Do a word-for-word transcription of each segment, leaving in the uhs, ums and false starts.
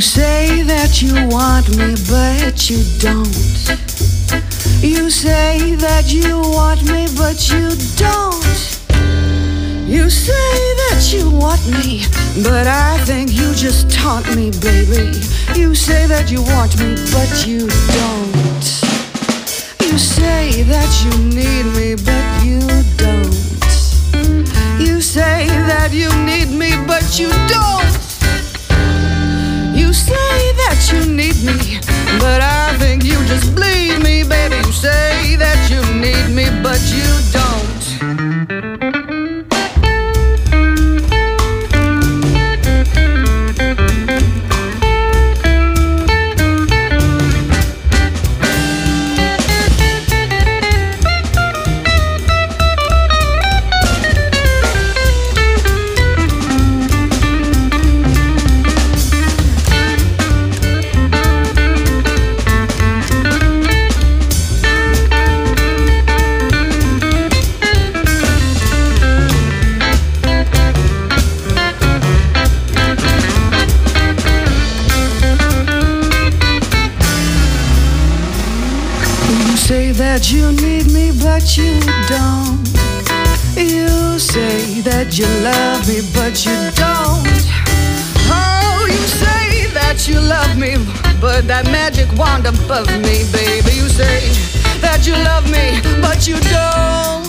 say that you want me, but you don't. You say that you want me, but you don't. You say that you want me, but I think you just taunt me, baby. You say that you want me, but you don't. You say that you need me, but you don't. You say that you need me, but you don't. You say that you need me, but I think you just bleed me, baby. You say that you need me, but you don't. That you need me, but you don't. You say that you love me, but you don't. Oh, you say that you love me, but that magic wand above me, baby. You say that you love me, but you don't.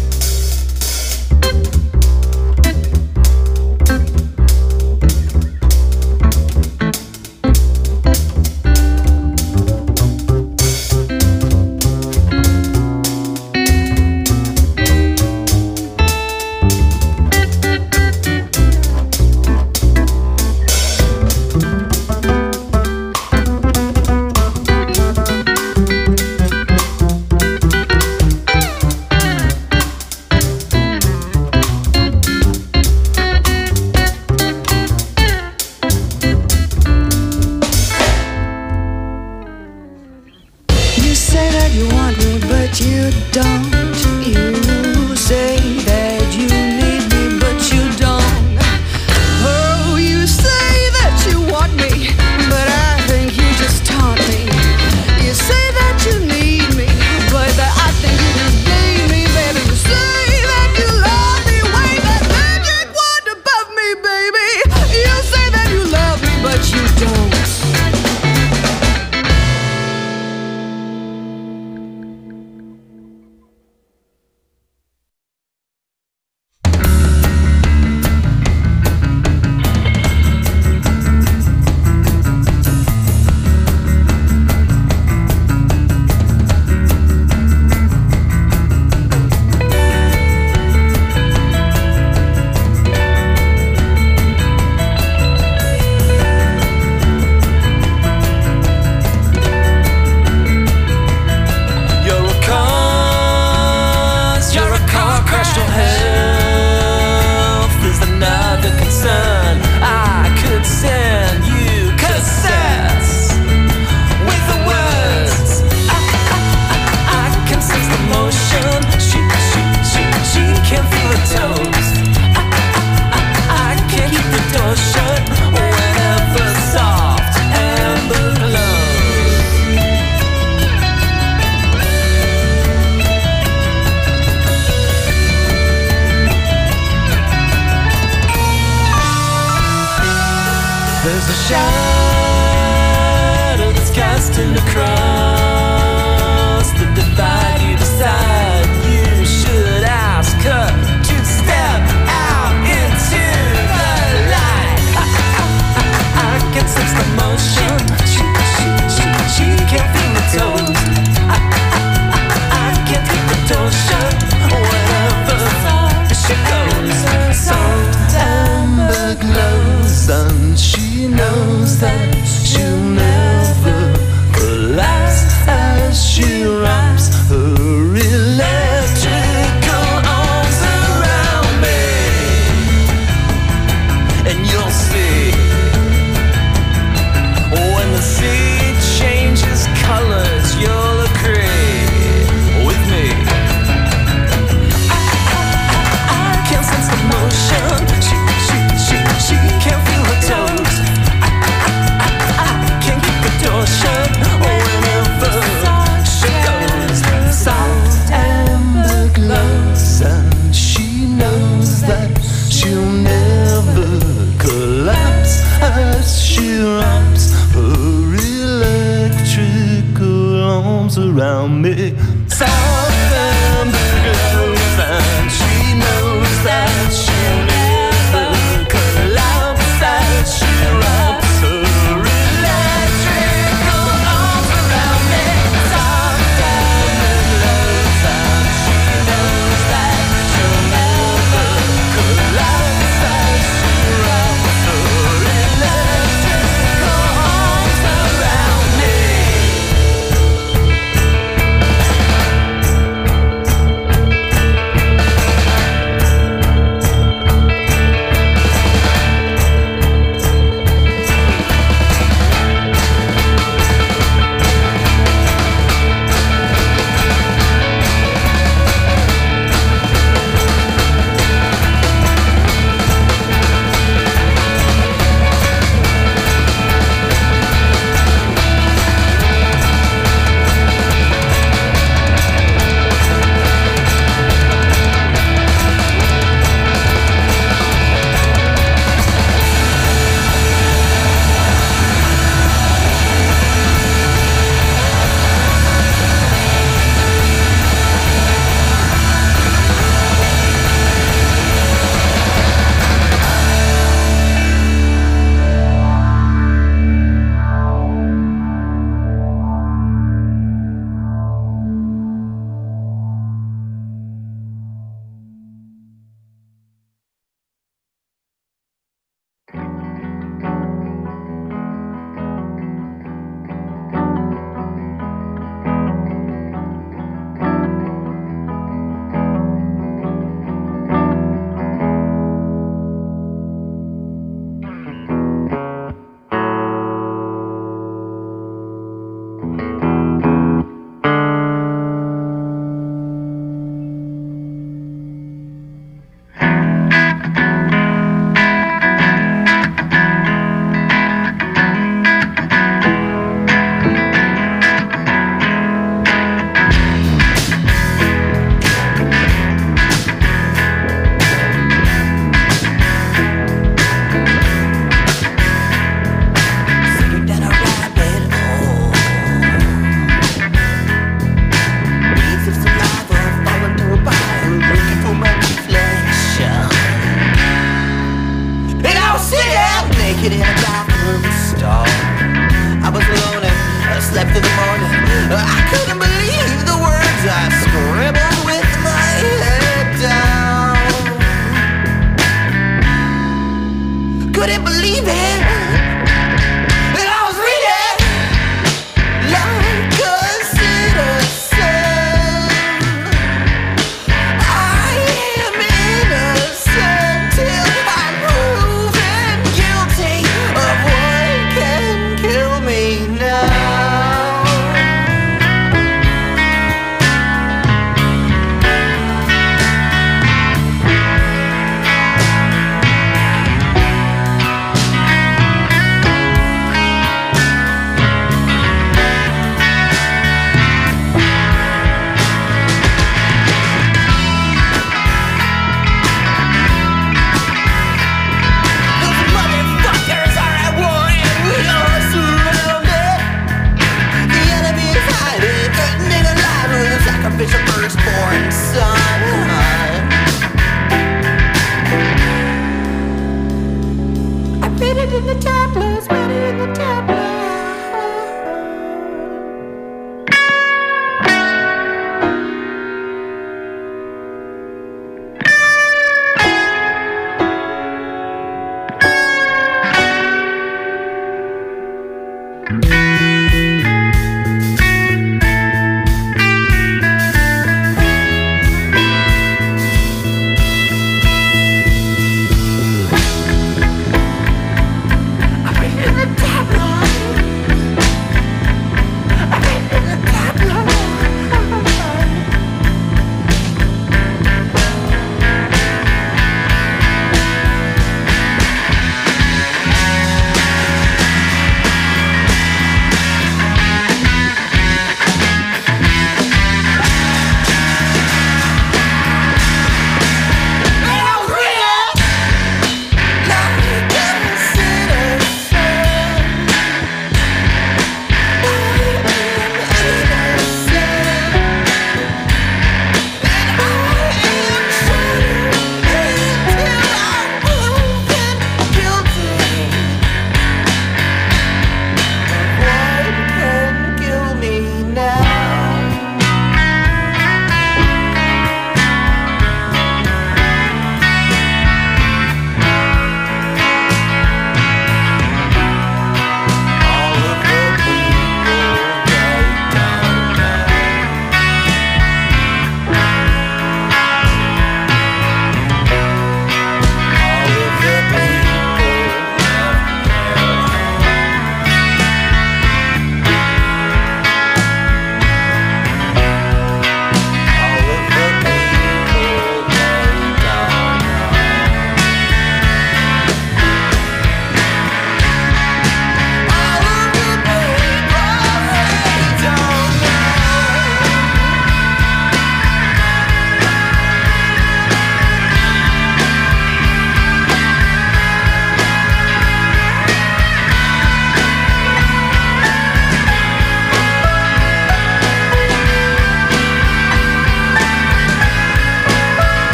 There's a shadow that's casting across the divide. You decide you should ask her to step out into the light. I, I, I, I can sense the motion. She, she, she, she can't feel the toes. I, I, I, I can't keep the door shut whenever she goes. Salt amber glows and she knows that she'll never last. around me. Something glows and she knows that she'll never collapse as she wraps her electrical arms around me. Something glows and she knows that she'll never collapse as she wraps her electrical arms around me.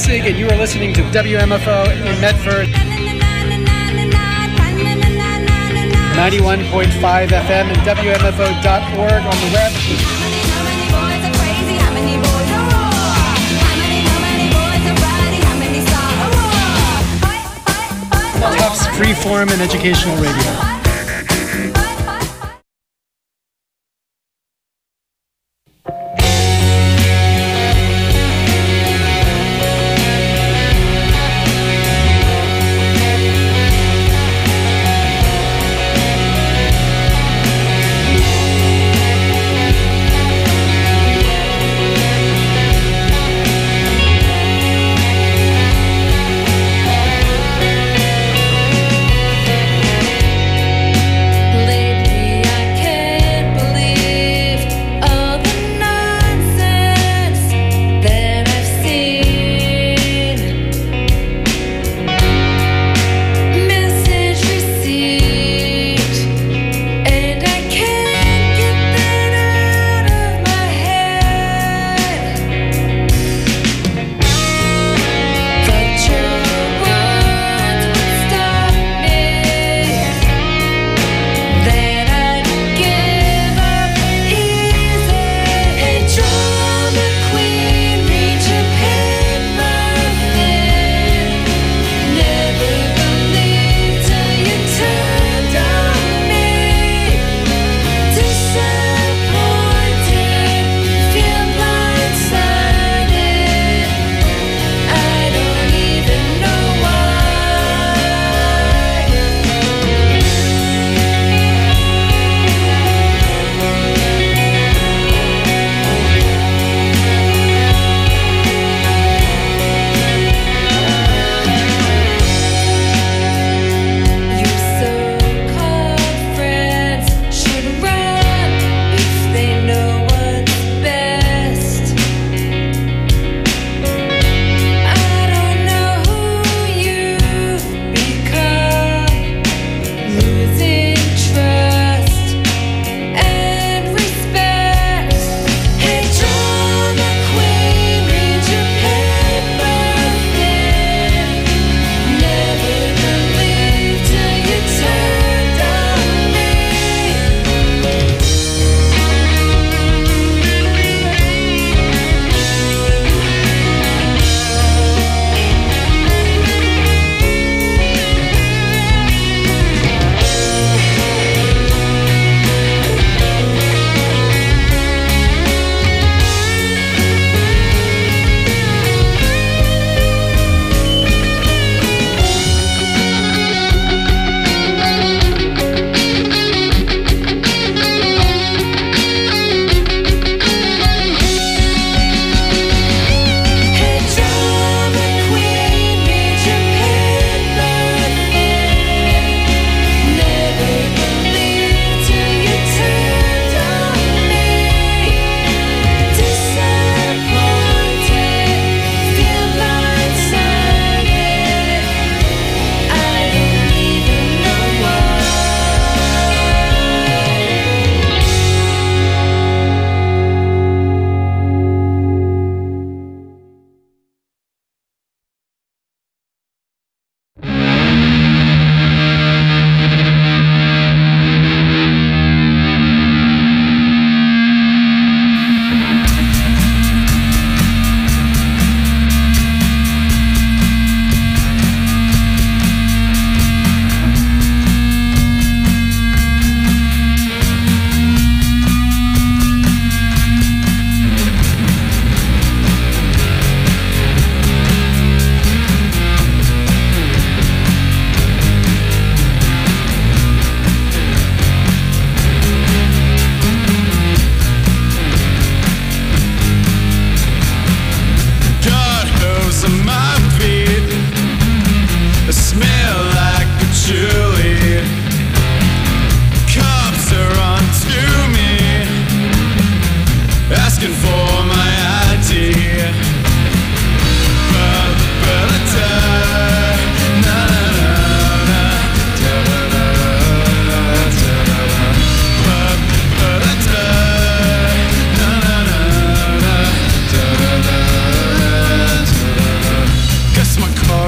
Lessig, and you are listening to W M F O in Medford. ninety-one point five F M and W M F O dot org on the web. Tufts Freeform and Educational Radio.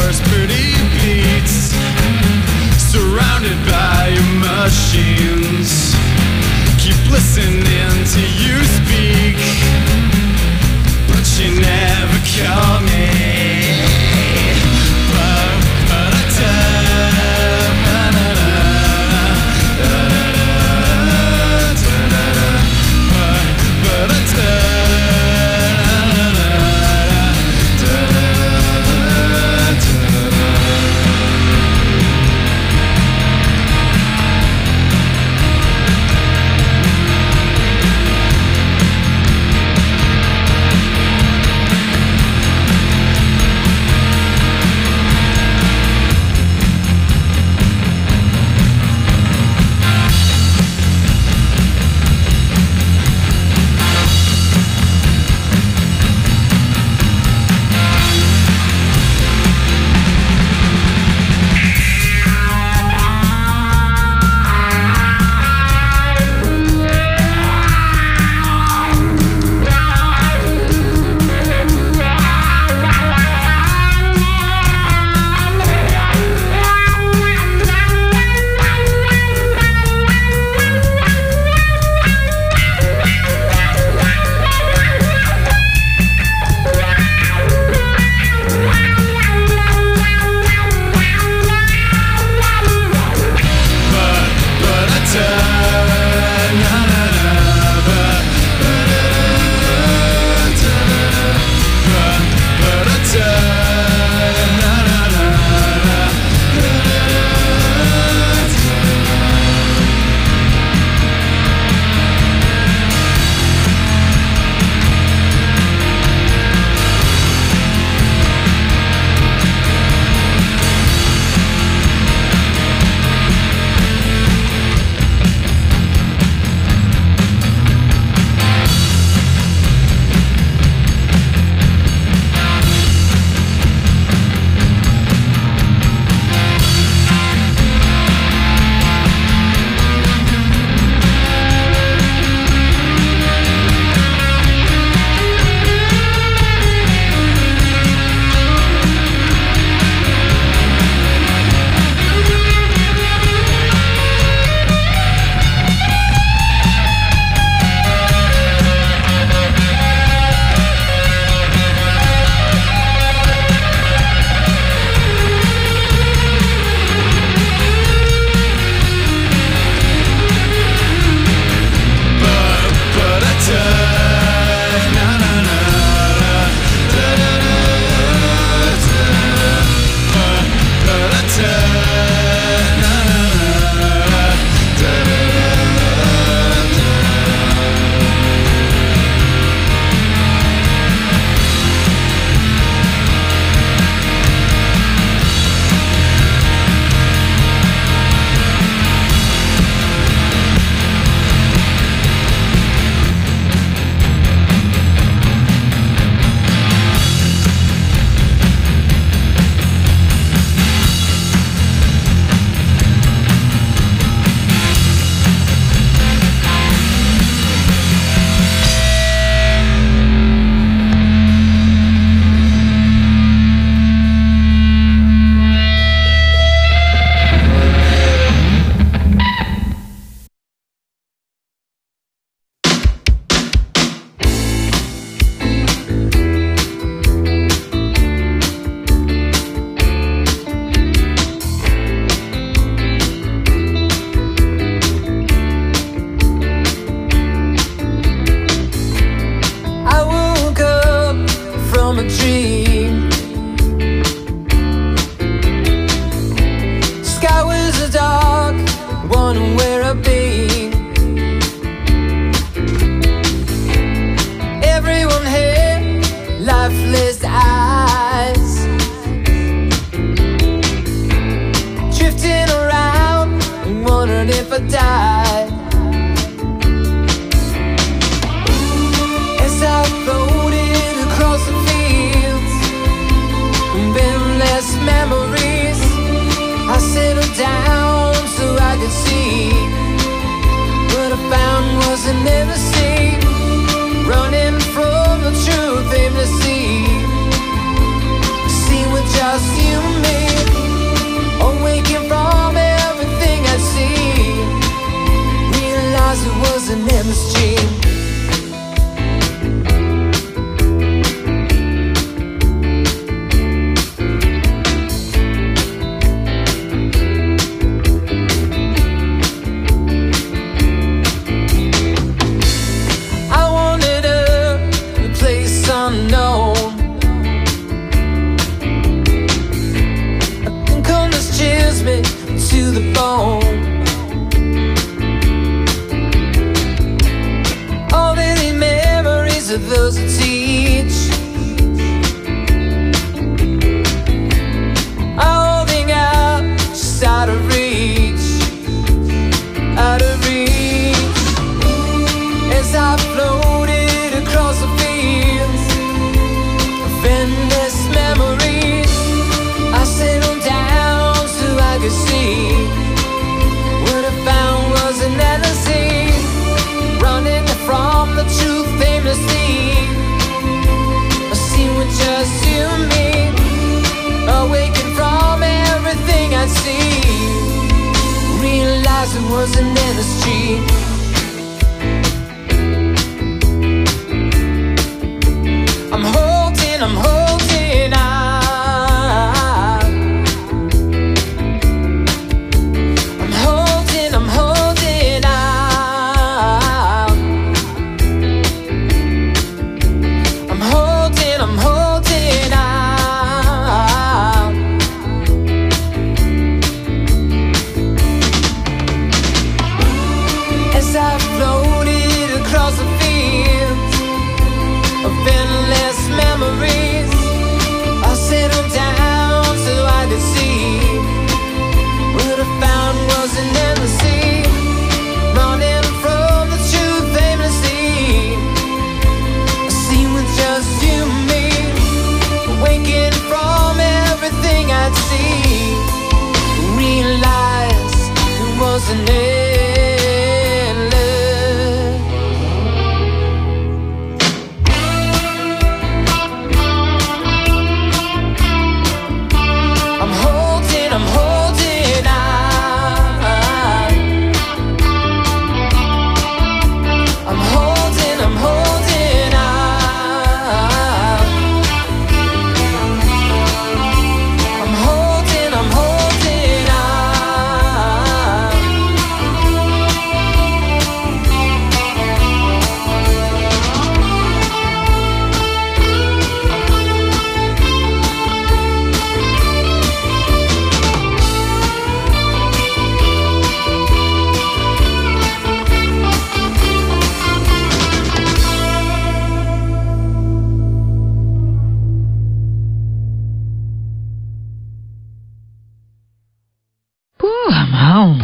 first pretty beats, surrounded by your machines. Keep listening to you speak, but you never call me. But, but I tell, but, but I tell. just you and me. bone. All of these memories of those that teach, holding out just out of reach, out of reach. As I floated across the fields of endless memories, I settled down so I could see what I found was an endlessly running from the truth aimlessly. I see with just you and me, awaken from everything I see. Realize it was an endless street. I'm holding, I'm holding on. I'm holding, I'm holding on. I'm holding, I'm holding on. As I floated across the fields of endless memories, I settled down so I could see what I found was an endless sea, running from the truth aimlessly. I see with just you and me, awaken from everything I'd see. Realize it was an endless. I'm holding, I'm holding on. I'm holding, I'm holding on. I'm holding, I'm holding on. Whew, I'm home.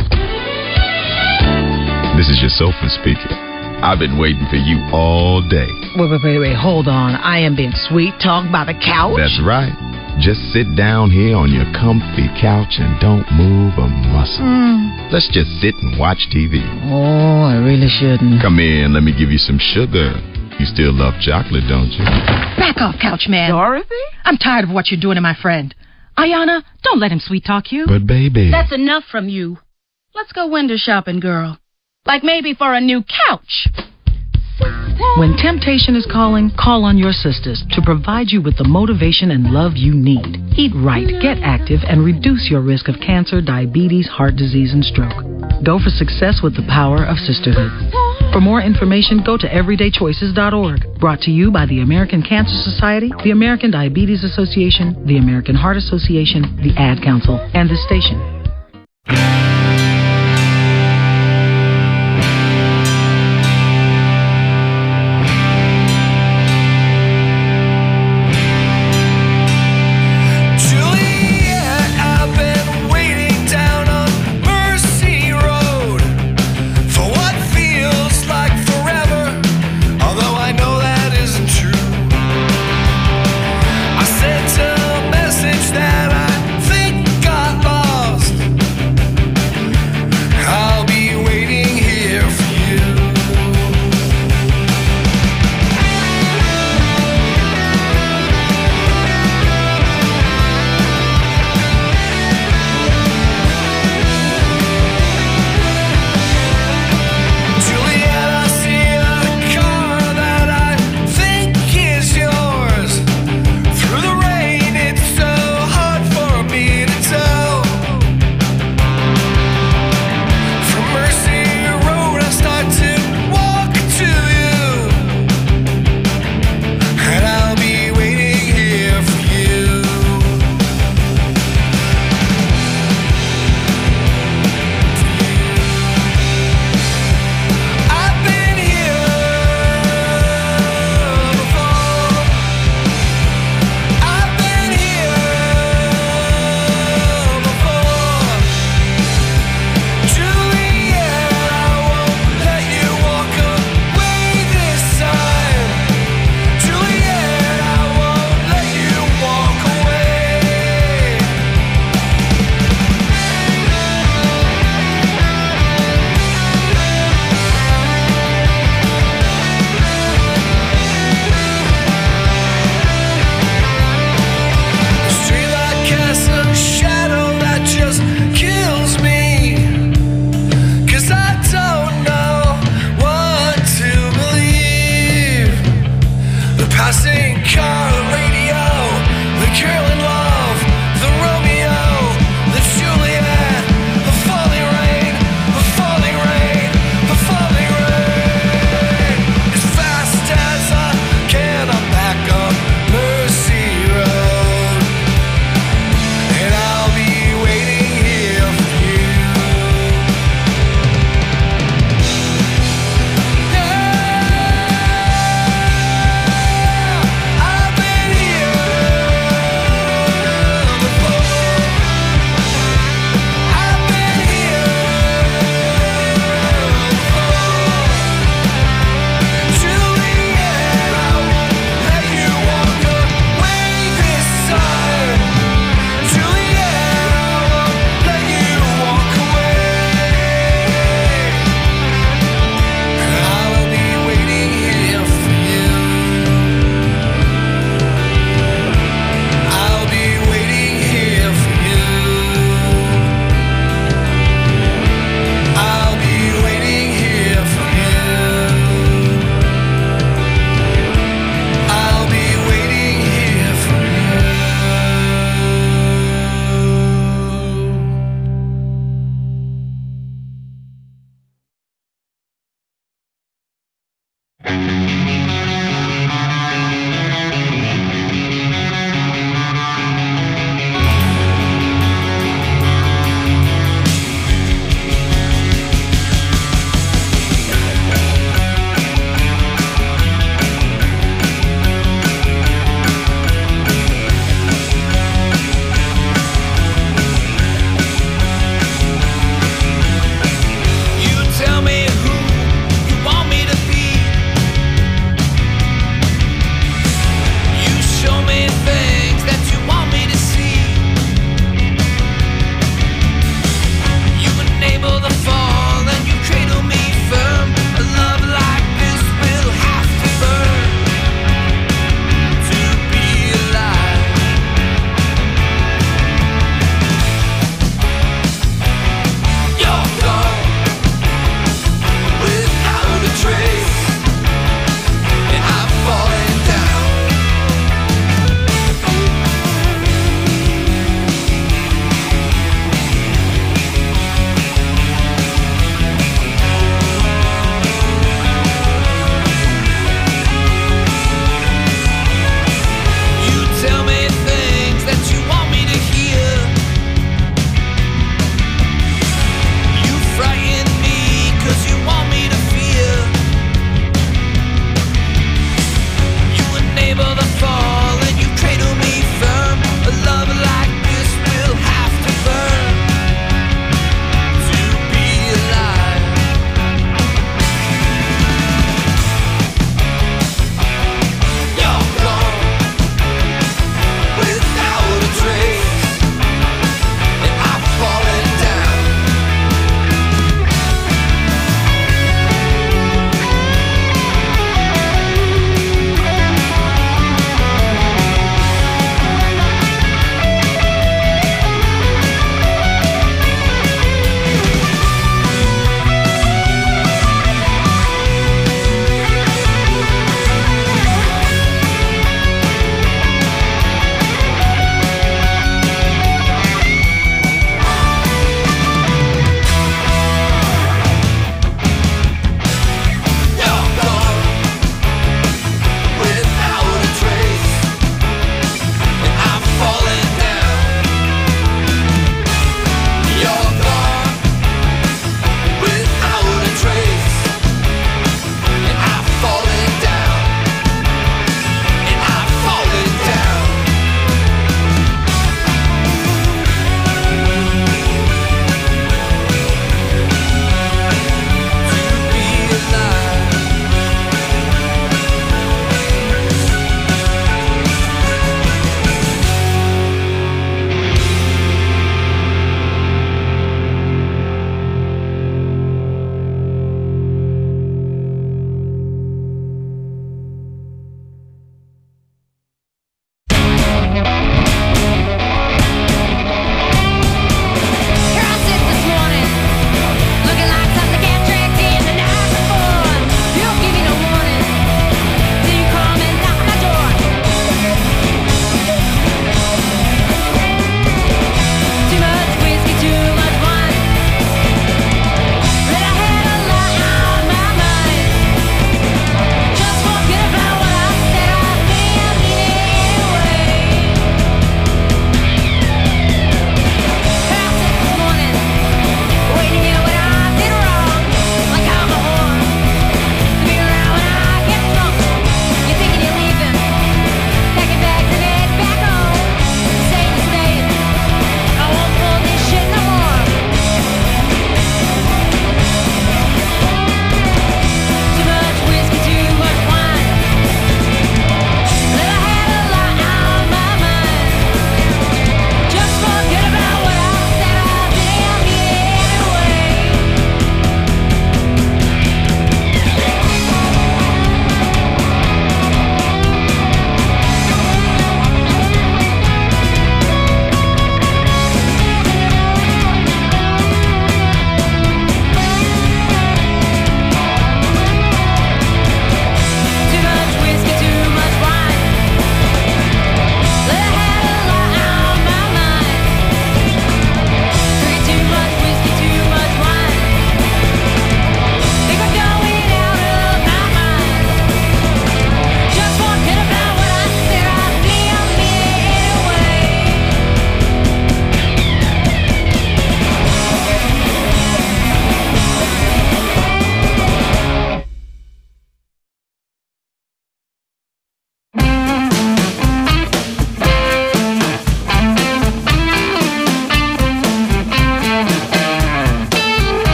This is your sofa speaking. I've been waiting for you all day. Wait, wait, wait, wait, hold on. I am being sweet talked by the couch. That's right. Just sit down here on your comfy couch and don't move a muscle. Mm. Let's just sit and watch T V. Oh, I really shouldn't. Come in, let me give you some sugar. You still love chocolate, don't you? Back off, couch man. Dorothy? I'm tired of what you're doing to my friend. Ayana, don't let him sweet talk you. But baby... That's enough from you. Let's go window shopping, girl. Like maybe for a new couch. When temptation is calling, call on your sisters to provide you with the motivation and love you need. Eat right, get active, and reduce your risk of cancer, diabetes, heart disease, and stroke. Go for success with the power of sisterhood. For more information, go to everyday choices dot org. Brought to you by the American Cancer Society, the American Diabetes Association, the American Heart Association, the Ad Council, and this station. That I think got lost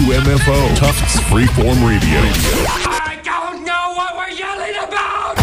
W M F O, Tufts Freeform Radio. I don't know what we're yelling about!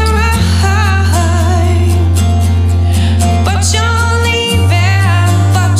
But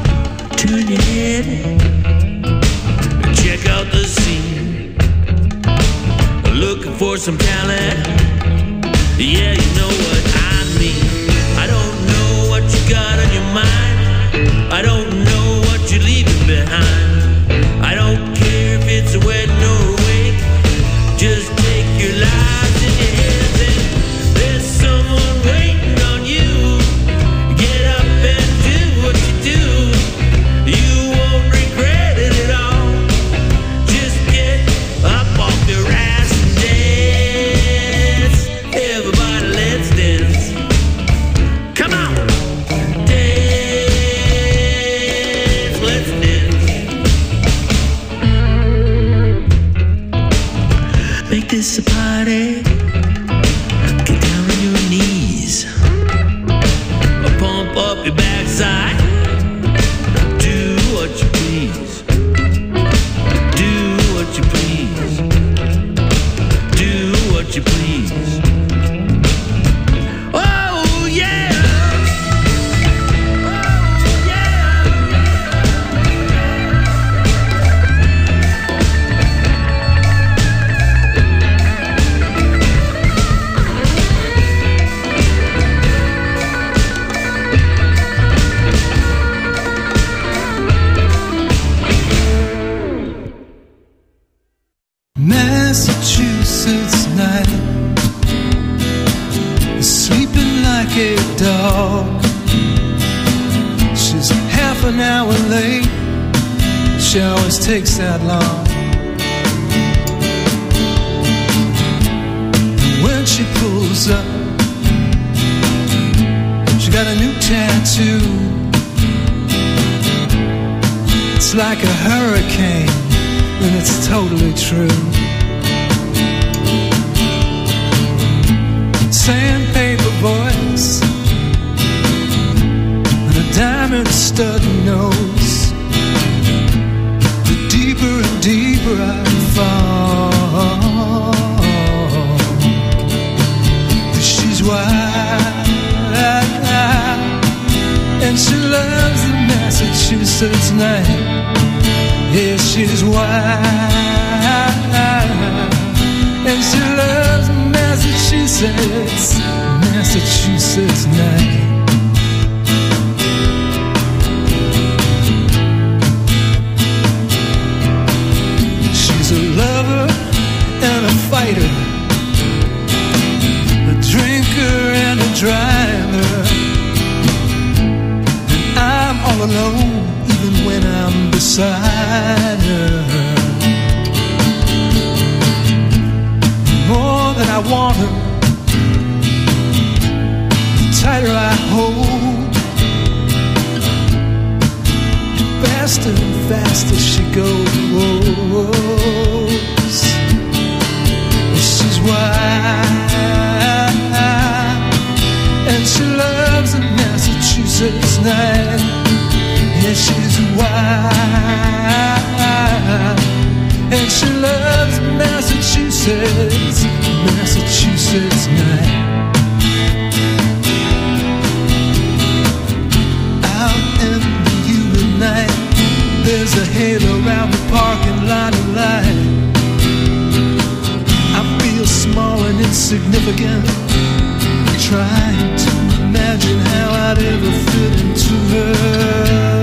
like a dog. She's half an hour late. She always takes that long. When she pulls up, she got a new tattoo. It's like a hurricane, and it's totally true. Sandpaper voice and a diamond stud nose. The deeper and deeper I fall, she's wild, and she loves the Massachusetts night. Yeah, she's wild, and she loves the Massachusetts, Massachusetts night. She's a lover and a fighter, a drinker and a driver, and I'm all alone even when I'm beside her. The more that I want her, the tighter I hold. Faster and faster she goes. She's wild, and she loves the Massachusetts night. Yeah, she's wild, and she loves Massachusetts, Massachusetts night. Out in the Union night, there's a halo around the parking lot of light. I feel small and insignificant, trying to imagine how I'd ever fit into her.